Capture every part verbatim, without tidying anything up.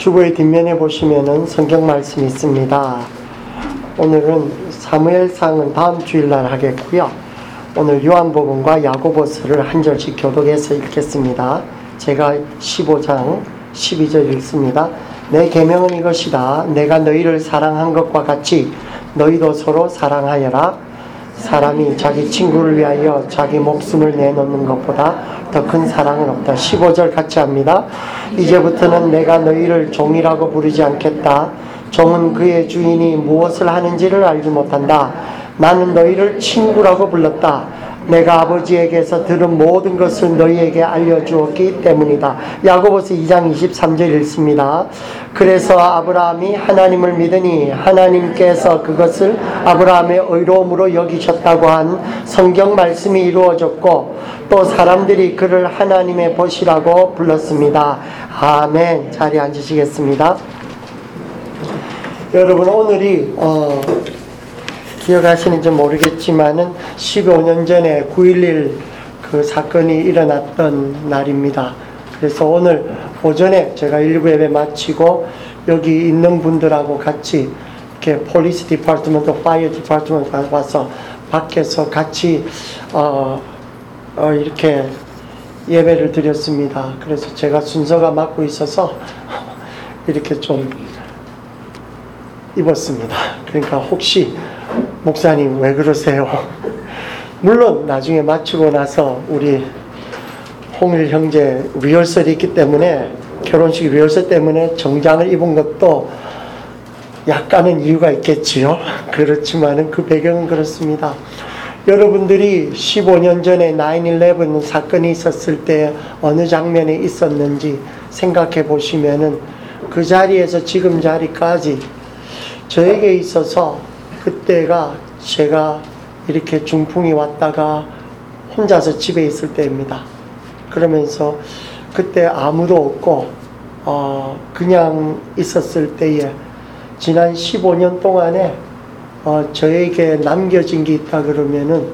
주보의 뒷면에 보시면은 성경 말씀이 있습니다. 오늘은 사무엘상은 다음 주일날 하겠고요. 오늘 요한복음과 야고보서를 한 절씩 교독해서 읽겠습니다. 제가 십오 장 십이 절 읽습니다. 내 계명은 이것이다. 내가 너희를 사랑한 것과 같이 너희도 서로 사랑하여라. 사람이 자기 친구를 위하여 자기 목숨을 내놓는 것보다 더 큰 사랑은 없다. 십오 절 같이 합니다. 이제부터는 내가 너희를 종이라고 부르지 않겠다. 종은 그의 주인이 무엇을 하는지를 알지 못한다. 나는 너희를 친구라고 불렀다. 내가 아버지에게서 들은 모든 것을 너희에게 알려주었기 때문이다. 야고보서 이 장 이십삼 절 읽습니다. 그래서 아브라함이 하나님을 믿으니 하나님께서 그것을 아브라함의 의로움으로 여기셨다고 한 성경 말씀이 이루어졌고 또 사람들이 그를 하나님의 벗이라고 불렀습니다. 아멘. 자리에 앉으시겠습니다. 여러분, 오늘이 어, 기억하시는지 모르겠지만은 십오 년 전에 구일 일 그 사건이 일어났던 날입니다. 그래서 오늘 오전에 제가 일부 예배 마치고 여기 있는 분들하고 같이 이렇게 폴리스 디파트먼트, 파이어 디파트먼트 와서 밖에서 같이 어, 어, 이렇게 예배를 드렸습니다. 그래서 제가 순서가 맡고 있어서 이렇게 좀 입었습니다. 그러니까 혹시 목사님 왜 그러세요? 물론 나중에 마치고 나서 우리 홍일 형제 리허설이 있기 때문에, 결혼식 리허설 때문에 정장을 입은 것도 약간은 이유가 있겠지요. 그렇지만은 그 배경은 그렇습니다. 여러분들이 십오 년 전에 나인 일레븐 사건이 있었을 때 어느 장면에 있었는지 생각해 보시면은 그 자리에서 지금 자리까지 저에게 있어서 그때가 제가 이렇게 중풍이 왔다가 혼자서 집에 있을 때입니다. 그러면서 그때 아무도 없고 어 그냥 있었을 때에 지난 십오 년 동안에 어 저에게 남겨진 게 있다 그러면은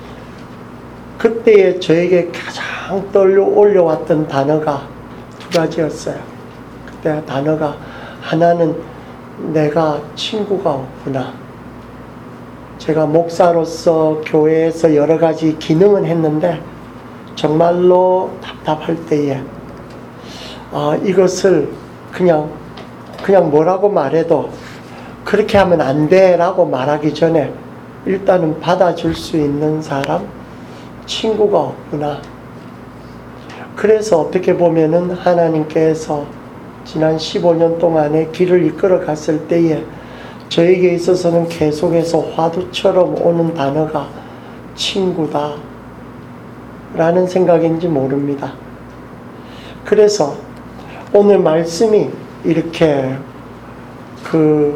그때에 저에게 가장 떠올려 올려왔던 단어가 두 가지였어요. 그때 단어가 하나는 내가 친구가 없구나. 제가 목사로서 교회에서 여러 가지 기능은 했는데 정말로 답답할 때에 어, 이것을 그냥 그냥 뭐라고 말해도 그렇게 하면 안 돼라고 말하기 전에 일단은 받아줄 수 있는 사람, 친구가 없구나. 그래서 어떻게 보면은 하나님께서 지난 십오 년 동안에 길을 이끌어 갔을 때에 저에게 있어서는 계속해서 화두처럼 오는 단어가 친구다 라는 생각인지 모릅니다. 그래서 오늘 말씀이 이렇게 그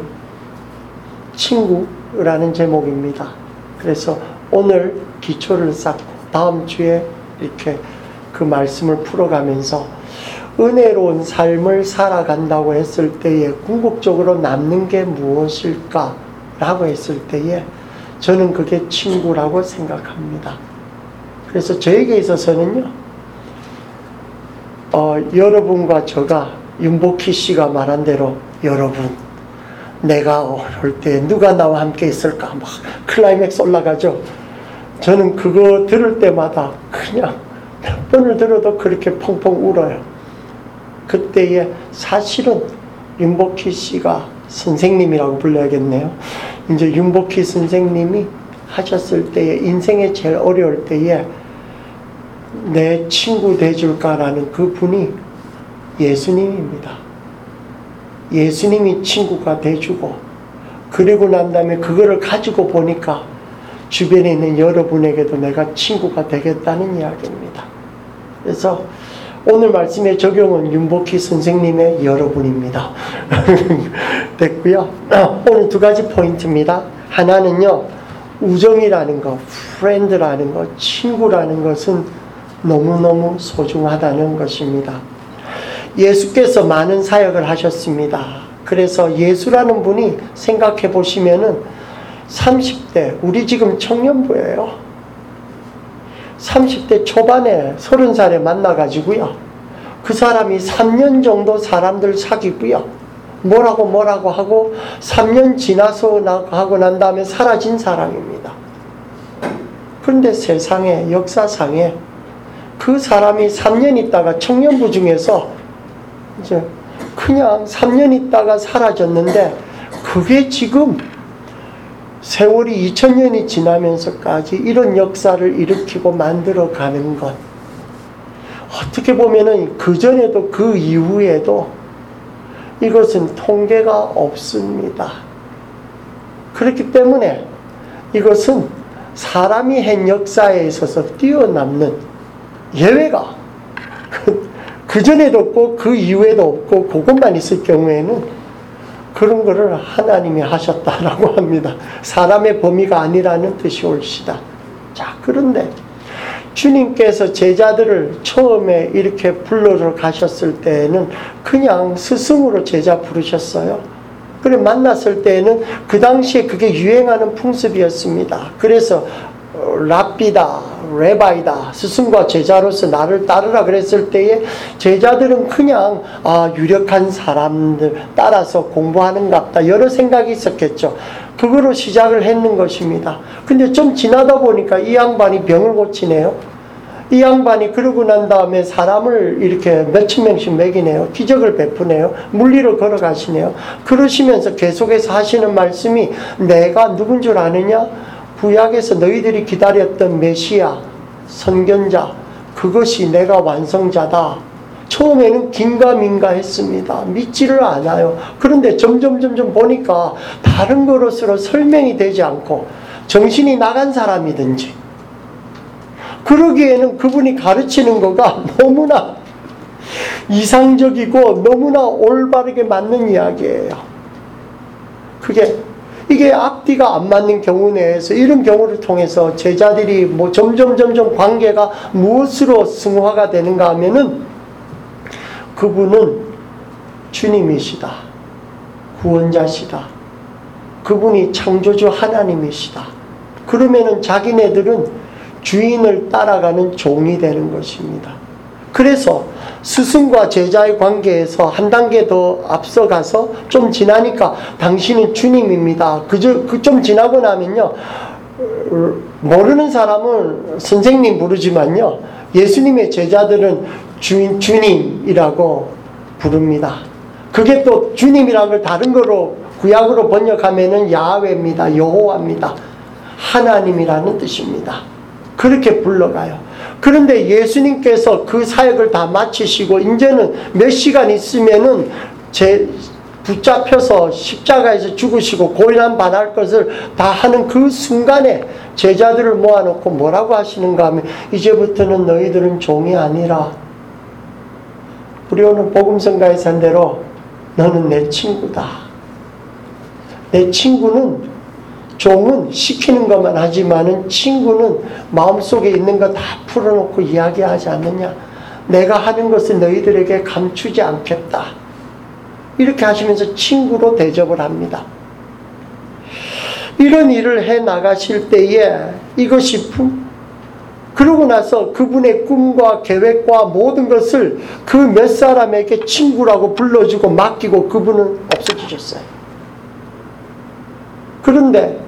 친구라는 제목입니다. 그래서 오늘 기초를 쌓고 다음 주에 이렇게 그 말씀을 풀어가면서 은혜로운 삶을 살아간다고 했을 때에 궁극적으로 남는 게 무엇일까? 라고 했을 때에 저는 그게 친구라고 생각합니다. 그래서 저에게 있어서는요, 어, 여러분과 저가 윤복희 씨가 말한 대로 여러분, 내가 어릴 때 누가 나와 함께 있을까? 막 클라이맥스 올라가죠. 저는 그거 들을 때마다 그냥 몇 번을 들어도 그렇게 펑펑 울어요. 그때에 사실은 윤복희 씨가 선생님이라고 불러야겠네요. 이제 윤복희 선생님이 하셨을 때에 인생에 제일 어려울 때에 내 친구 돼줄까라는 그 분이 예수님입니다. 예수님이 친구가 돼주고 그리고 난 다음에 그거를 가지고 보니까 주변에 있는 여러분에게도 내가 친구가 되겠다는 이야기입니다. 그래서 오늘 말씀의 적용은 윤복희 선생님의 여러분입니다. 됐고요. 오늘 두 가지 포인트입니다. 하나는요, 우정이라는 것, 프렌드라는 것, 친구라는 것은 너무너무 소중하다는 것입니다. 예수께서 많은 사역을 하셨습니다. 그래서 예수라는 분이 생각해 보시면은 삼십 대, 우리 지금 청년부예요. 삼십 대 초반에 서른 살에 만나가지고요. 그 사람이 삼 년 정도 사람들 사귀고요. 뭐라고 뭐라고 하고 삼 년 지나서 하고 난 다음에 사라진 사람입니다. 그런데 세상에, 역사상에 그 사람이 삼 년 있다가 청년부 중에서 이제 그냥 삼 년 있다가 사라졌는데, 그게 지금 세월이 이천 년이 지나면서까지 이런 역사를 일으키고 만들어 가는 것, 어떻게 보면은 그전에도 그 이후에도 이것은 통계가 없습니다. 그렇기 때문에 이것은 사람이 한 역사에 있어서 뛰어넘는 예외가 그, 그전에도 없고 그 이후에도 없고 그것만 있을 경우에는 그런 거를 하나님이 하셨다라고 합니다. 사람의 범위가 아니라는 뜻이 옳시다. 자, 그런데 주님께서 제자들을 처음에 이렇게 불러러 가셨을 때에는 그냥 스승으로 제자 부르셨어요. 그래 만났을 때에는 그 당시에 그게 유행하는 풍습이었습니다. 그래서 랍비다, 레바이다, 스승과 제자로서 나를 따르라 그랬을 때에 제자들은 그냥 아, 유력한 사람들 따라서 공부하는갑다, 여러 생각이 있었겠죠. 그거로 시작을 했는 것입니다. 근데 좀 지나다 보니까 이 양반이 병을 고치네요. 이 양반이 그러고 난 다음에 사람을 이렇게 몇천 명씩 먹이네요. 기적을 베푸네요. 물리로 걸어가시네요. 그러시면서 계속해서 하시는 말씀이, 내가 누군 줄 아느냐? 구약에서 너희들이 기다렸던 메시아, 선견자, 그것이 내가 완성자다. 처음에는 긴가민가 했습니다. 믿지를 않아요. 그런데 점점 점점 보니까 다른 것으로 설명이 되지 않고 정신이 나간 사람이든지, 그러기에는 그분이 가르치는 거가 너무나 이상적이고 너무나 올바르게 맞는 이야기예요. 그게 이게 앞뒤가 안 맞는 경우 내에서 이런 경우를 통해서 제자들이 뭐 점점 점점 관계가 무엇으로 승화가 되는가 하면은 그분은 주님이시다, 구원자시다, 그분이 창조주 하나님이시다. 그러면은 자기네들은 주인을 따라가는 종이 되는 것입니다. 그래서 스승과 제자의 관계에서 한 단계 더 앞서가서 좀 지나니까 당신은 주님입니다. 그저 그 좀 지나고 나면요, 모르는 사람은 선생님 부르지만요, 예수님의 제자들은 주인, 주님이라고 부릅니다. 그게 또 주님이라는 걸 다른 거로 구약으로 번역하면은 야훼입니다. 여호와입니다. 하나님이라는 뜻입니다. 그렇게 불러가요. 그런데 예수님께서 그 사역을 다 마치시고 이제는 몇 시간 있으면은 제 붙잡혀서 십자가에서 죽으시고 고난받을 것을 다 하는 그 순간에 제자들을 모아놓고 뭐라고 하시는가 하면, 이제부터는 너희들은 종이 아니라, 우리 오늘 복음성가에서 한 대로 너는 내 친구다. 내 친구는, 종은 시키는 것만 하지만은 친구는 마음속에 있는 거 다 풀어놓고 이야기하지 않느냐. 내가 하는 것을 너희들에게 감추지 않겠다. 이렇게 하시면서 친구로 대접을 합니다. 이런 일을 해 나가실 때에 이것이 그러고 나서 그분의 꿈과 계획과 모든 것을 그 몇 사람에게 친구라고 불러주고 맡기고 그분은 없어지셨어요. 그런데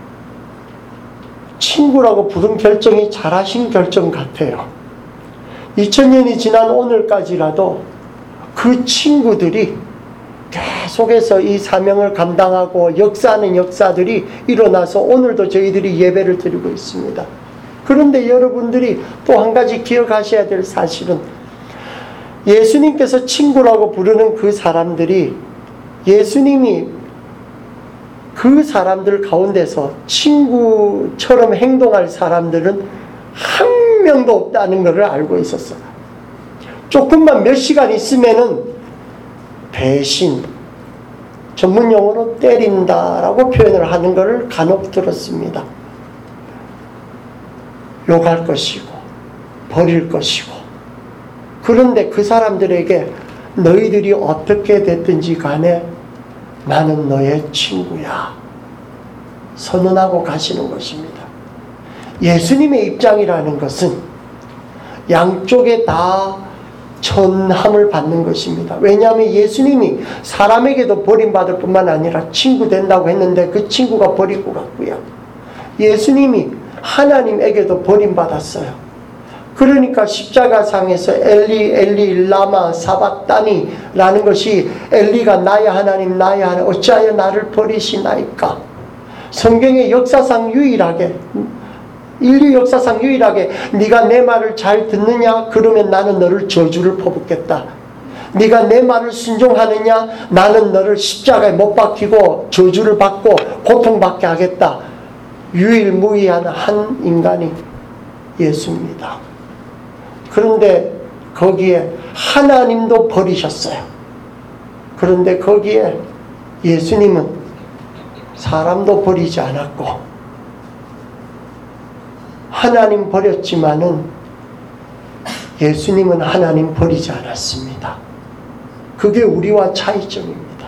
친구라고 부른 결정이 잘하신 결정 같아요. 이천 년이 지난 오늘까지라도 그 친구들이 계속해서 이 사명을 감당하고 역사하는 역사들이 일어나서 오늘도 저희들이 예배를 드리고 있습니다. 그런데 여러분들이 또 한 가지 기억하셔야 될 사실은, 예수님께서 친구라고 부르는 그 사람들이, 예수님이 그 사람들 가운데서 친구처럼 행동할 사람들은 한 명도 없다는 것을 알고 있었어요. 조금만 몇 시간 있으면은 배신, 전문 용어로 때린다라고 표현을 하는 것을 간혹 들었습니다. 욕할 것이고 버릴 것이고. 그런데 그 사람들에게 너희들이 어떻게 됐든지 간에 나는 너의 친구야 선언하고 가시는 것입니다. 예수님의 입장이라는 것은 양쪽에 다 전함을 받는 것입니다. 왜냐하면 예수님이 사람에게도 버림받을 뿐만 아니라 친구 된다고 했는데 그 친구가 버리고 갔고요. 예수님이 하나님에게도 버림받았어요. 그러니까 십자가상에서 엘리 엘리 라마 사박다니 라는 것이 엘리가 나의 하나님 나의 하나님 어찌하여 나를 버리시나이까. 성경의 역사상 유일하게 인류 역사상 유일하게 네가 내 말을 잘 듣느냐? 그러면 나는 너를 저주를 퍼붓겠다. 네가 내 말을 순종하느냐? 나는 너를 십자가에 못 박히고 저주를 받고 고통받게 하겠다. 유일무이한 한 인간이 예수입니다. 그런데 거기에 하나님도 버리셨어요. 그런데 거기에 예수님은 사람도 버리지 않았고 하나님 버렸지만은 예수님은 하나님 버리지 않았습니다. 그게 우리와 차이점입니다.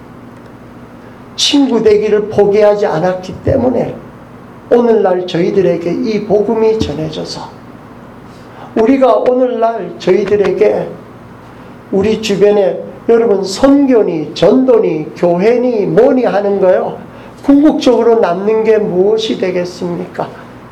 친구 되기를 포기하지 않았기 때문에 오늘날 저희들에게 이 복음이 전해져서 우리가 오늘날 저희들에게 우리 주변에 여러분 선교니 전도니 교회니 뭐니 하는 거요. 궁극적으로 남는 게 무엇이 되겠습니까?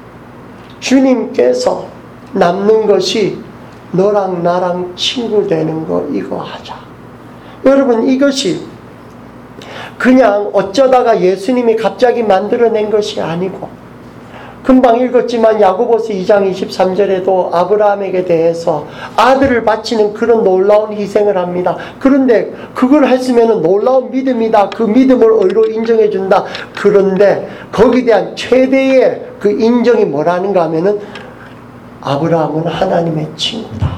주님께서 남는 것이 너랑 나랑 친구 되는 거 이거 하자. 여러분 이것이 그냥 어쩌다가 예수님이 갑자기 만들어낸 것이 아니고 금방 읽었지만 야고보서 이 장 이십삼 절에도 아브라함에게 대해서 아들을 바치는 그런 놀라운 희생을 합니다. 그런데 그걸 했으면 놀라운 믿음이다. 그 믿음을 의로 인정해 준다. 그런데 거기에 대한 최대의 그 인정이 뭐라는가 하면은 아브라함은 하나님의 친구다.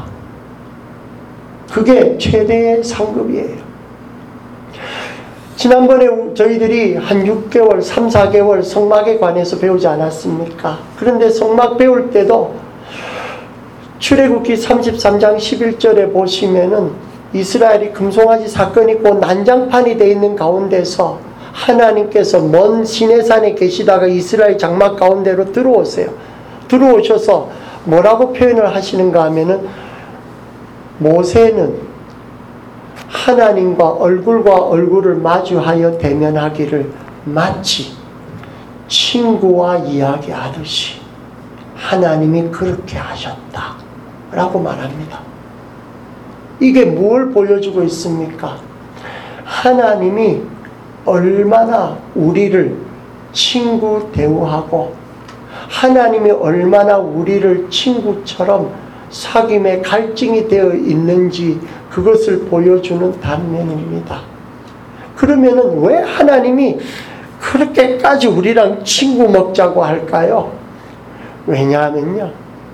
그게 최대의 상급이에요. 지난번에 저희들이 한 육 개월, 삼, 사 개월 성막에 관해서 배우지 않았습니까? 그런데 성막 배울 때도 출애굽기 삼십삼 장 십일 절에 보시면은 이스라엘이 금송아지 사건이 있고 난장판이 되어 있는 가운데서 하나님께서 먼 시내산에 계시다가 이스라엘 장막 가운데로 들어오세요. 들어오셔서 뭐라고 표현을 하시는가 하면은 모세는 하나님과 얼굴과 얼굴을 마주하여 대면하기를 마치 친구와 이야기하듯이 하나님이 그렇게 하셨다 라고 말합니다. 이게 뭘 보여주고 있습니까? 하나님이 얼마나 우리를 친구 대우하고 하나님이 얼마나 우리를 친구처럼 사귐의 갈증이 되어 있는지 그것을 보여주는 단면입니다. 그러면은 왜 하나님이 그렇게까지 우리랑 친구 먹자고 할까요? 왜냐하면요,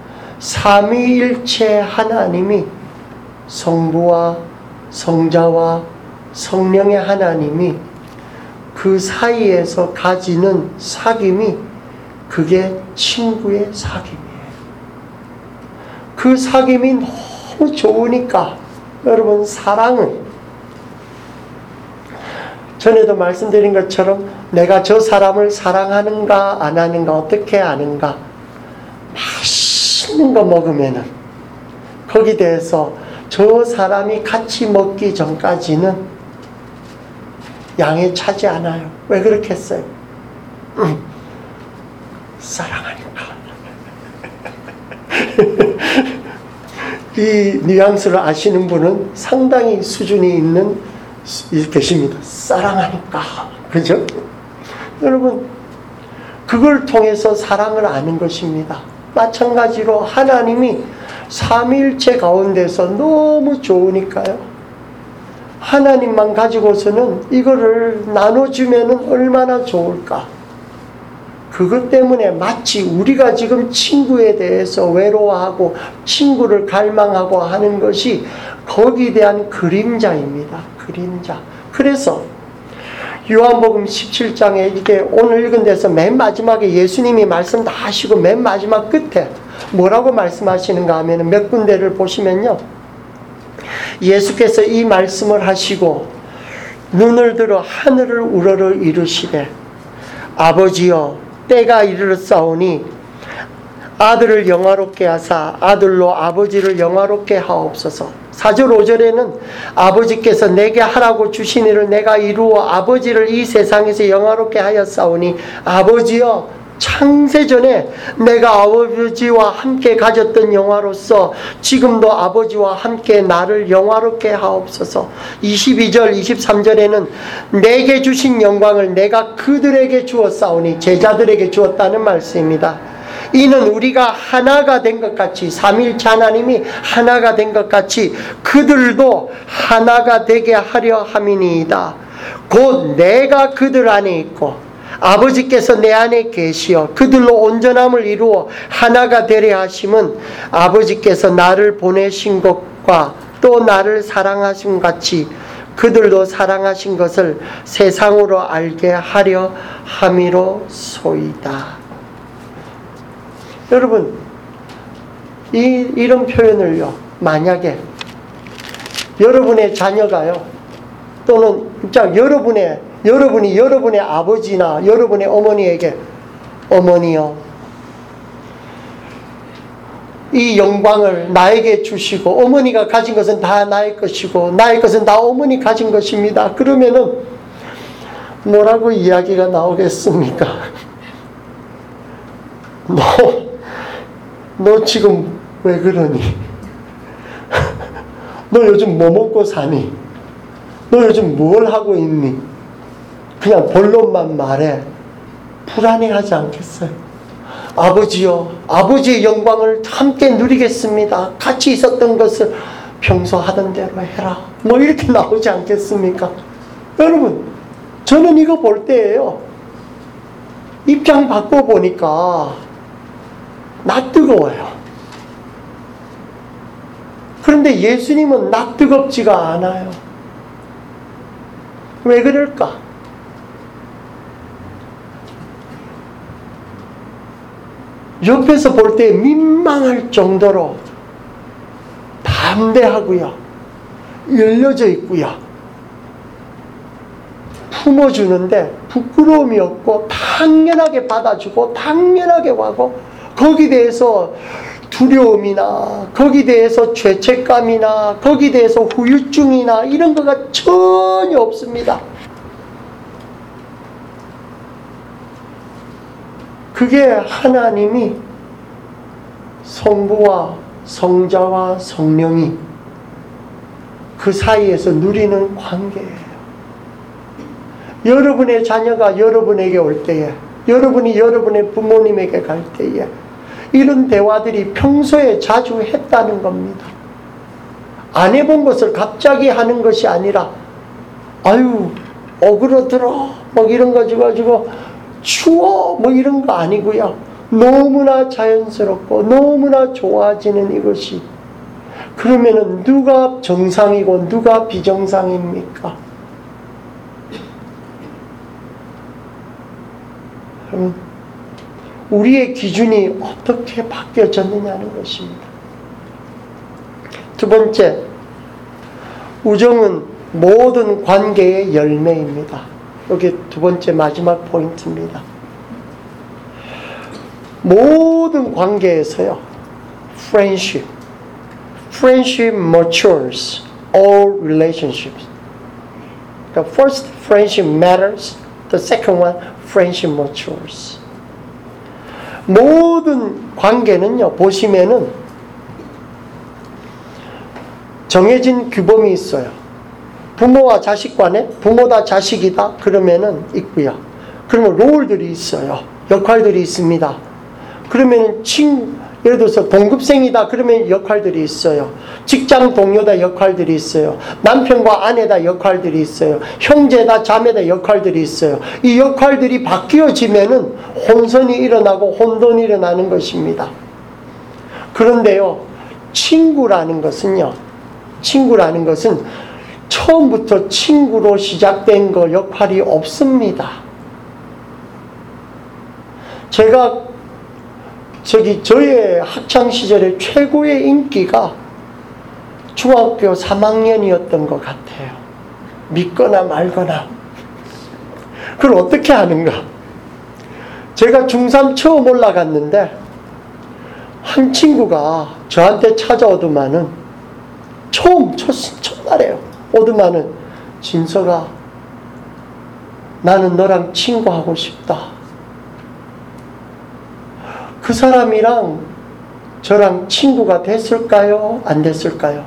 삼위일체 하나님이 성부와 성자와 성령의 하나님이 그 사이에서 가지는 사귐이 그게 친구의 사귐이에요. 그 사귐이 너무 좋으니까 여러분 사랑은 전에도 말씀드린 것처럼 내가 저 사람을 사랑하는가 안 하는가 어떻게 아는가, 맛있는 거 먹으면은 거기에 대해서 저 사람이 같이 먹기 전까지는 양에 차지 않아요. 왜 그렇겠어요? 음, 사랑하니까. 이 뉘앙스를 아시는 분은 상당히 수준이 있는 계십니다. 사랑하니까. 그죠? 여러분, 그걸 통해서 사랑을 아는 것입니다. 마찬가지로 하나님이 삼위일체 가운데서 너무 좋으니까요. 하나님만 가지고서는 이거를 나눠주면 얼마나 좋을까. 그것 때문에 마치 우리가 지금 친구에 대해서 외로워하고 친구를 갈망하고 하는 것이 거기에 대한 그림자입니다. 그림자. 그래서 요한복음 십칠 장에 이게 오늘 읽은 데서 맨 마지막에 예수님이 말씀 다 하시고 맨 마지막 끝에 뭐라고 말씀하시는가 하면 몇 군데를 보시면요, 예수께서 이 말씀을 하시고 눈을 들어 하늘을 우러러 이르시되 아버지여 때가 이르렀사오니 아들을 영화롭게 하사 아들로 아버지를 영화롭게 하옵소서. 사 절 오 절에는 아버지께서 내게 하라고 주신 일을 내가 이루어 아버지를 이 세상에서 영화롭게 하였사오니 아버지여 창세전에 내가 아버지와 함께 가졌던 영화로서 지금도 아버지와 함께 나를 영화롭게 하옵소서. 이십이 절 이십삼 절에는 내게 주신 영광을 내가 그들에게 주었사오니 제자들에게 주었다는 말씀입니다. 이는 우리가 하나가 된 것 같이 삼위일체 하나님이 하나가 된 것 같이 그들도 하나가 되게 하려 함이니이다. 곧 내가 그들 안에 있고 아버지께서 내 안에 계시어 그들로 온전함을 이루어 하나가 되려 하심은 아버지께서 나를 보내신 것과 또 나를 사랑하신 같이 그들도 사랑하신 것을 세상으로 알게 하려 함이로소이다. 여러분, 이, 이런 표현을요, 만약에 여러분의 자녀가요, 또는 자, 여러분의 여러분이 여러분의 아버지나 여러분의 어머니에게 어머니요, 이 영광을 나에게 주시고 어머니가 가진 것은 다 나의 것이고 나의 것은 다 어머니 가진 것입니다. 그러면은 뭐라고 이야기가 나오겠습니까? 너, 너 지금 왜 그러니? 너 요즘 뭐 먹고 사니? 너 요즘 뭘 하고 있니? 그냥 본론만 말해. 불안해하지 않겠어요? 아버지요, 아버지의 영광을 함께 누리겠습니다. 같이 있었던 것을 평소 하던 대로 해라. 뭐 이렇게 나오지 않겠습니까? 여러분, 저는 이거 볼 때예요, 입장 바꿔보니까 나 뜨거워요. 그런데 예수님은 나 뜨겁지가 않아요. 왜 그럴까? 옆에서 볼 때 민망할 정도로 담대하고요, 열려져 있고요, 품어주는데 부끄러움이 없고 당연하게 받아주고 당연하게 하고, 거기에 대해서 두려움이나 거기에 대해서 죄책감이나 거기에 대해서 후유증이나 이런 거가 전혀 없습니다. 그게 하나님이 성부와 성자와 성령이 그 사이에서 누리는 관계예요. 여러분의 자녀가 여러분에게 올 때에, 여러분이 여러분의 부모님에게 갈 때에 이런 대화들이 평소에 자주 했다는 겁니다. 안 해본 것을 갑자기 하는 것이 아니라 아유 어그러들어 뭐 이런 거 가지고 추워 뭐 이런 거 아니고요, 너무나 자연스럽고 너무나 좋아지는 이것이, 그러면은 누가 정상이고 누가 비정상입니까? 그럼 우리의 기준이 어떻게 바뀌어졌느냐는 것입니다. 두 번째, 우정은 모든 관계의 열매입니다. 여기 두 번째 마지막 포인트입니다. 모든 관계에서요, friendship, friendship matures all relationships. The first, friendship matters. The second one, friendship matures. 모든 관계는요, 보시면은 정해진 규범이 있어요. 부모와 자식 간에, 부모다 자식이다 그러면은 있고요. 그러면 롤들이 있어요. 역할들이 있습니다. 그러면은 친, 예를 들어서 동급생이다 그러면 역할들이 있어요. 직장 동료다 역할들이 있어요. 남편과 아내다 역할들이 있어요. 형제다 자매다 역할들이 있어요. 이 역할들이 바뀌어지면은 혼선이 일어나고 혼돈이 일어나는 것입니다. 그런데요, 친구라는 것은요, 친구라는 것은 처음부터 친구로 시작된 거 역할이 없습니다. 제가 저기 저의 학창시절에 최고의 인기가 중학교 삼 학년이었던 것 같아요. 믿거나 말거나. 그걸 어떻게 하는가? 제가 중삼 처음 올라갔는데 한 친구가 저한테 찾아오더만은 처음, 첫, 첫날에요. 오두마는 진서가 나는 너랑 친구하고 싶다. 그 사람이랑 저랑 친구가 됐을까요? 안 됐을까요?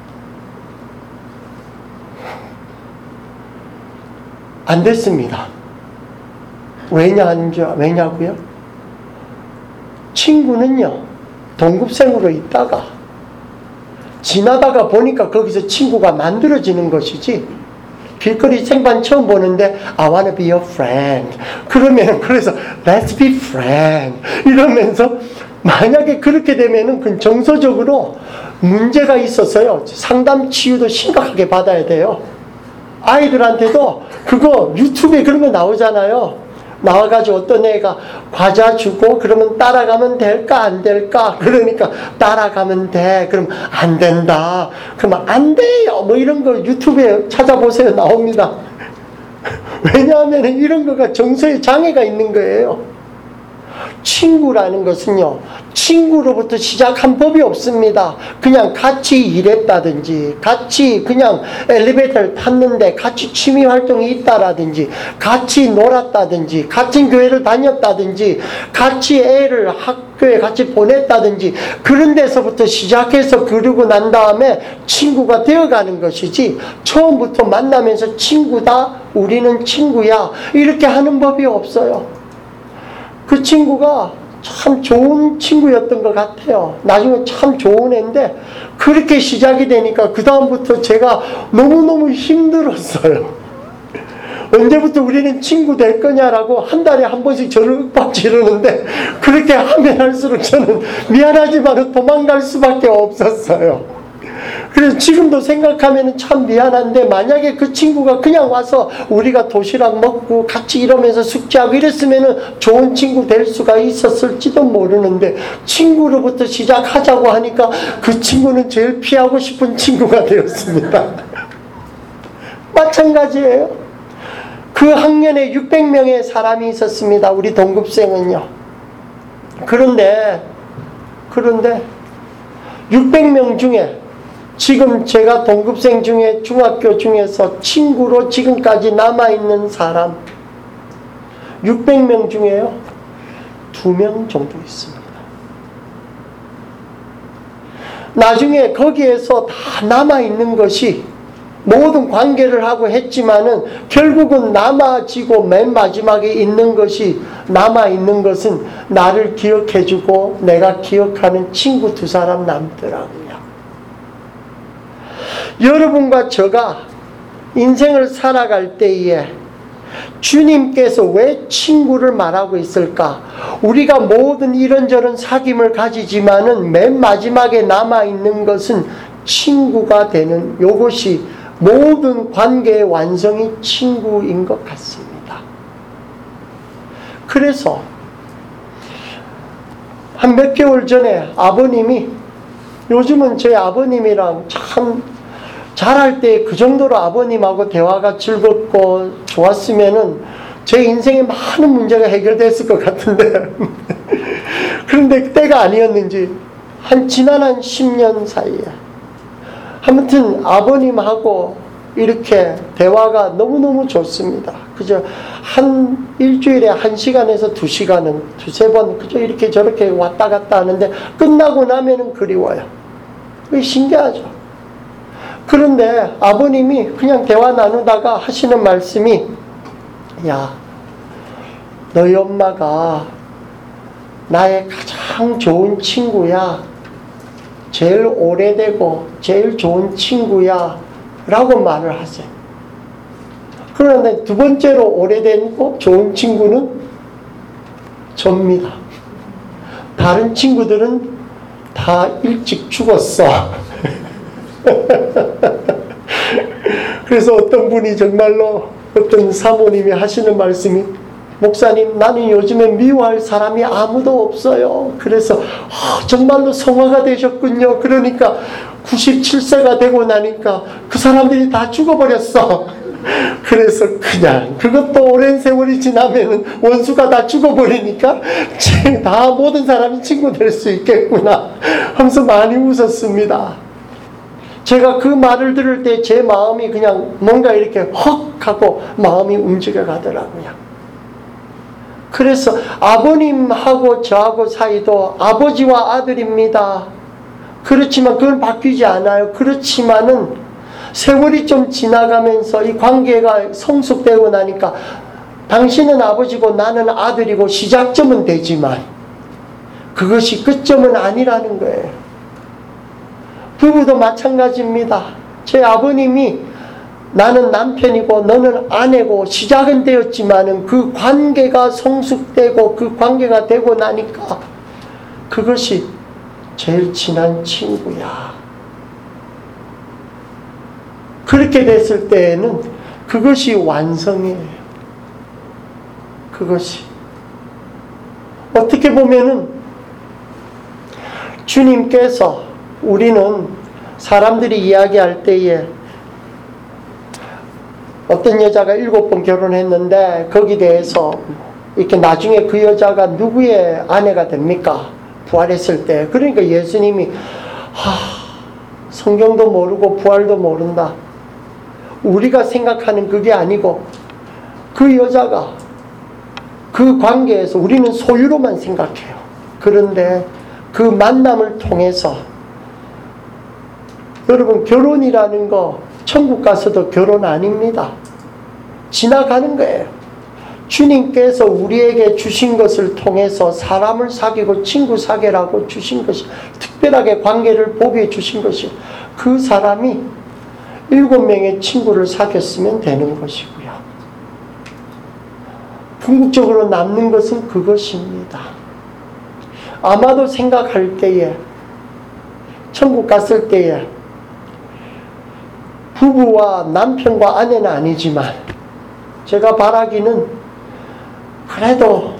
안 됐습니다. 왜냐, 왜냐고요? 친구는요, 동급생으로 있다가 지나다가 보니까 거기서 친구가 만들어지는 것이지, 길거리 생판 처음 보는데 I wanna be your friend 그러면 그래서 let's be friend 이러면서 만약에 그렇게 되면은 그 정서적으로 문제가 있어서요, 상담 치유도 심각하게 받아야 돼요. 아이들한테도 그거 유튜브에 그런 거 나오잖아요. 나와가지고 어떤 애가 과자 주고 그러면 따라가면 될까 안 될까? 그러니까 따라가면 돼. 그럼 안 된다. 그러면 안 돼요. 뭐 이런 거 유튜브에 찾아보세요. 나옵니다. 왜냐하면 이런 거가 정서에 장애가 있는 거예요. 친구라는 것은요, 친구로부터 시작한 법이 없습니다. 그냥 같이 일했다든지, 같이 그냥 엘리베이터를 탔는데 같이 취미 활동이 있다라든지, 같이 놀았다든지, 같은 교회를 다녔다든지, 같이 애를 학교에 같이 보냈다든지, 그런 데서부터 시작해서 그러고 난 다음에 친구가 되어가는 것이지, 처음부터 만나면서 친구다, 우리는 친구야, 이렇게 하는 법이 없어요. 그 친구가 참 좋은 친구였던 것 같아요. 나중에 참 좋은 애인데 그렇게 시작이 되니까 그 다음부터 제가 너무너무 힘들었어요. 언제부터 우리는 친구 될 거냐라고 한 달에 한 번씩 저를 윽박지르는데 그렇게 하면 할수록 저는 미안하지만 도망갈 수밖에 없었어요. 그래서 지금도 생각하면 참 미안한데, 만약에 그 친구가 그냥 와서 우리가 도시락 먹고 같이 이러면서 숙제하고 이랬으면 좋은 친구 될 수가 있었을지도 모르는데, 친구로부터 시작하자고 하니까 그 친구는 제일 피하고 싶은 친구가 되었습니다. 마찬가지예요. 그 학년에 육백 명의 사람이 있었습니다. 우리 동급생은요. 그런데 그런데 육백 명 중에 지금 제가 동급생 중에 중학교 중에서 친구로 지금까지 남아있는 사람 육백 명 중에요, 두 명 정도 있습니다. 나중에 거기에서 다 남아있는 것이 모든 관계를 하고 했지만은 결국은 남아지고 맨 마지막에 있는 것이, 남아있는 것은 나를 기억해주고 내가 기억하는 친구 두 사람 남더라고요. 여러분과 저가 인생을 살아갈 때에 주님께서 왜 친구를 말하고 있을까? 우리가 모든 이런저런 사귐을 가지지만은 맨 마지막에 남아있는 것은 친구가 되는, 이것이 모든 관계의 완성이 친구인 것 같습니다. 그래서 한 몇 개월 전에 아버님이, 요즘은 제 아버님이랑 참 잘할 때 그 정도로 아버님하고 대화가 즐겁고 좋았으면은 제 인생에 많은 문제가 해결됐을 것 같은데 그런데 그때가 아니었는지 한 지난 한 십 년 사이에 아무튼 아버님하고 이렇게 대화가 너무너무 좋습니다. 그저 한 일주일에 한 시간에서 두 시간은 두세 번 그저 이렇게 저렇게 왔다 갔다 하는데 끝나고 나면은 그리워요. 그게 신기하죠. 그런데 아버님이 그냥 대화 나누다가 하시는 말씀이, 야, 너희 엄마가 나의 가장 좋은 친구야, 제일 오래되고 제일 좋은 친구야 라고 말을 하세요. 그런데 두 번째로 오래되고 좋은 친구는 접니다. 다른 친구들은 다 일찍 죽었어. 그래서 어떤 분이 정말로, 어떤 사모님이 하시는 말씀이, 목사님, 나는 요즘에 미워할 사람이 아무도 없어요. 그래서 아, 정말로 성화가 되셨군요. 그러니까 구십칠 세가 되고 나니까 그 사람들이 다 죽어버렸어. 그래서 그냥 그것도 오랜 세월이 지나면 원수가 다 죽어버리니까 다 모든 사람이 친구 될 수 있겠구나 하면서 많이 웃었습니다. 제가 그 말을 들을 때 제 마음이 그냥 뭔가 이렇게 헉 하고 마음이 움직여 가더라고요. 그래서 아버님하고 저하고 사이도 아버지와 아들입니다. 그렇지만 그건 바뀌지 않아요. 그렇지만은 세월이 좀 지나가면서 이 관계가 성숙되고 나니까 당신은 아버지고 나는 아들이고 시작점은 되지만 그것이 끝점은 아니라는 거예요. 부부도 마찬가지입니다. 제 아버님이 나는 남편이고 너는 아내고 시작은 되었지만은 그 관계가 성숙되고 그 관계가 되고 나니까 그것이 제일 친한 친구야. 그렇게 됐을 때에는 그것이 완성이에요. 그것이 어떻게 보면은 주님께서 우리는 사람들이 이야기할 때에 어떤 여자가 일곱 번 결혼했는데 거기에 대해서 이렇게 나중에 그 여자가 누구의 아내가 됩니까? 부활했을 때. 그러니까 예수님이 하, 성경도 모르고 부활도 모른다. 우리가 생각하는 그게 아니고 그 여자가 그 관계에서 우리는 소유로만 생각해요. 그런데 그 만남을 통해서 여러분 결혼이라는 거 천국 가서도 결혼 아닙니다. 지나가는 거예요. 주님께서 우리에게 주신 것을 통해서 사람을 사귀고 친구 사귀라고 주신 것이 특별하게 관계를 보게 주신 것이 그 사람이 일곱 명의 친구를 사귀었으면 되는 것이고요. 궁극적으로 남는 것은 그것입니다. 아마도 생각할 때에 천국 갔을 때에 부부와 남편과 아내는 아니지만 제가 바라기는 그래도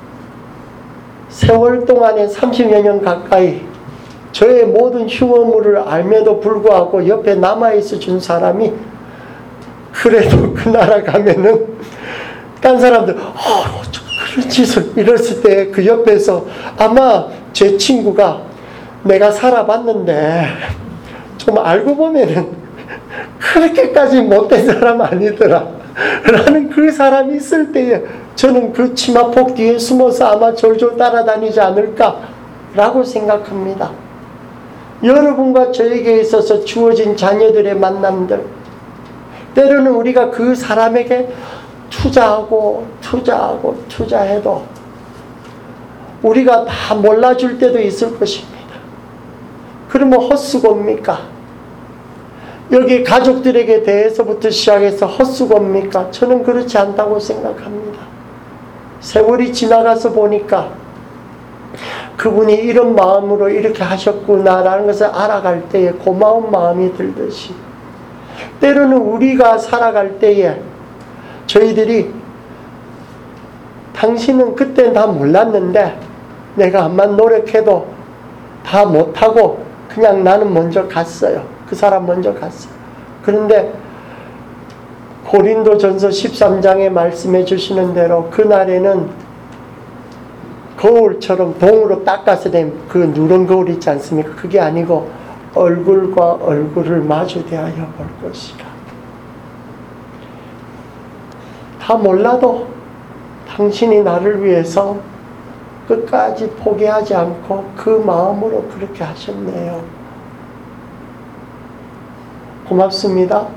세월 동안에 삼십여 년 가까이 저의 모든 흉어물을 알매도 불구하고 옆에 남아있어 준 사람이 그래도 그 나라 가면은 딴 사람들 어, 그런 짓을 이랬을 때 그 옆에서 아마 제 친구가 내가 살아봤는데 좀 알고 보면은 그렇게까지 못된 사람 아니더라 라는 그 사람이 있을 때에 저는 그 치마폭 뒤에 숨어서 아마 졸졸 따라다니지 않을까 라고 생각합니다. 여러분과 저에게 있어서 주어진 자녀들의 만남들, 때로는 우리가 그 사람에게 투자하고 투자하고 투자해도 우리가 다 몰라줄 때도 있을 것입니다. 그러면 헛수고입니까? 여기 가족들에게 대해서부터 시작해서 헛수고입니까? 저는 그렇지 않다고 생각합니다. 세월이 지나가서 보니까 그분이 이런 마음으로 이렇게 하셨구나라는 것을 알아갈 때에 고마운 마음이 들듯이 때로는 우리가 살아갈 때에 저희들이 당신은 그때는 다 몰랐는데 내가 암만 노력해도 다 못하고 그냥 나는 먼저 갔어요. 그 사람 먼저 갔어요. 그런데 고린도전서 십삼 장에 말씀해 주시는 대로 그날에는 거울처럼 동으로 닦아서 된 그 누런 거울 있지 않습니까? 그게 아니고 얼굴과 얼굴을 마주 대하여 볼 것이라. 다 몰라도 당신이 나를 위해서 끝까지 포기하지 않고 그 마음으로 그렇게 하셨네요. 고맙습니다.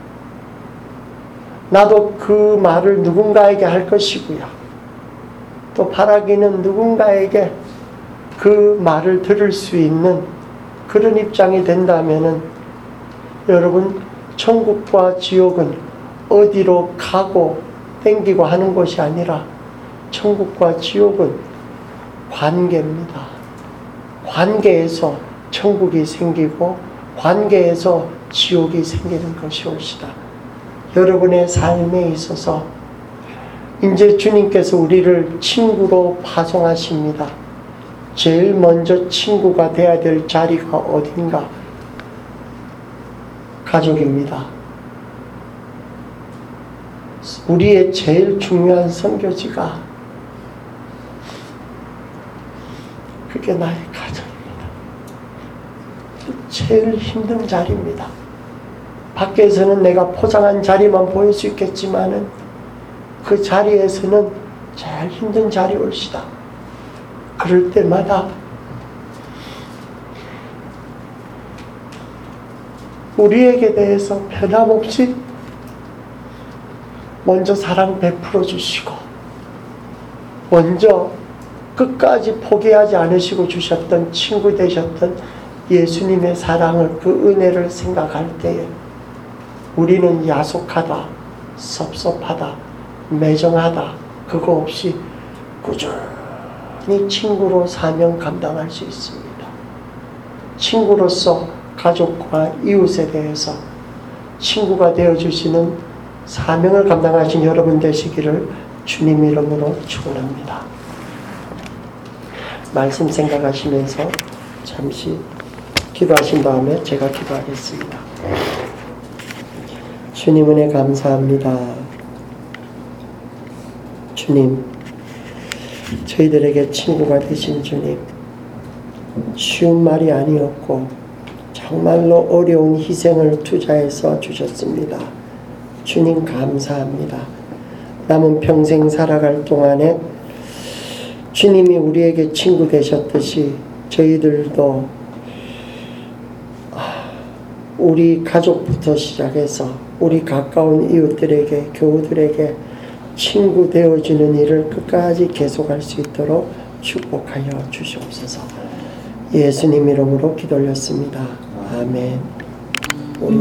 나도 그 말을 누군가에게 할 것이고요. 또 바라기는 누군가에게 그 말을 들을 수 있는 그런 입장이 된다면은 여러분 천국과 지옥은 어디로 가고 땡기고 하는 것이 아니라 천국과 지옥은 관계입니다. 관계에서 천국이 생기고 관계에서 지옥이 생기는 것이옵시다. 여러분의 삶에 있어서 이제 주님께서 우리를 친구로 파송하십니다. 제일 먼저 친구가 되어야 될 자리가 어딘가? 가족입니다. 우리의 제일 중요한 선교지가 그게 나의 가정입니다. 제일 힘든 자리입니다. 밖에서는 내가 포장한 자리만 보일 수 있겠지만은 그 자리에서는 제일 힘든 자리 올시다. 그럴 때마다 우리에게 대해서 변함없이 먼저 사랑 베풀어 주시고 먼저 끝까지 포기하지 않으시고 주셨던 친구 되셨던 예수님의 사랑을, 그 은혜를 생각할 때에 우리는 야속하다, 섭섭하다, 매정하다 그거 없이 꾸준히 친구로 사명 감당할 수 있습니다. 친구로서 가족과 이웃에 대해서 친구가 되어주시는 사명을 감당하신 여러분 되시기를 주님 이름으로 축원합니다. 말씀 생각하시면서 잠시 기도하신 다음에 제가 기도하겠습니다. 주님 은혜 감사합니다. 주님, 저희들에게 친구가 되신 주님, 쉬운 말이 아니었고 정말로 어려운 희생을 투자해서 주셨습니다. 주님 감사합니다. 남은 평생 살아갈 동안에 주님이 우리에게 친구 되셨듯이 저희들도 우리 가족부터 시작해서 우리 가까운 이웃들에게, 교우들에게 친구 되어주는 일을 끝까지 계속할 수 있도록 축복하여 주시옵소서. 예수님 이름으로 기도 올렸습니다. 아멘.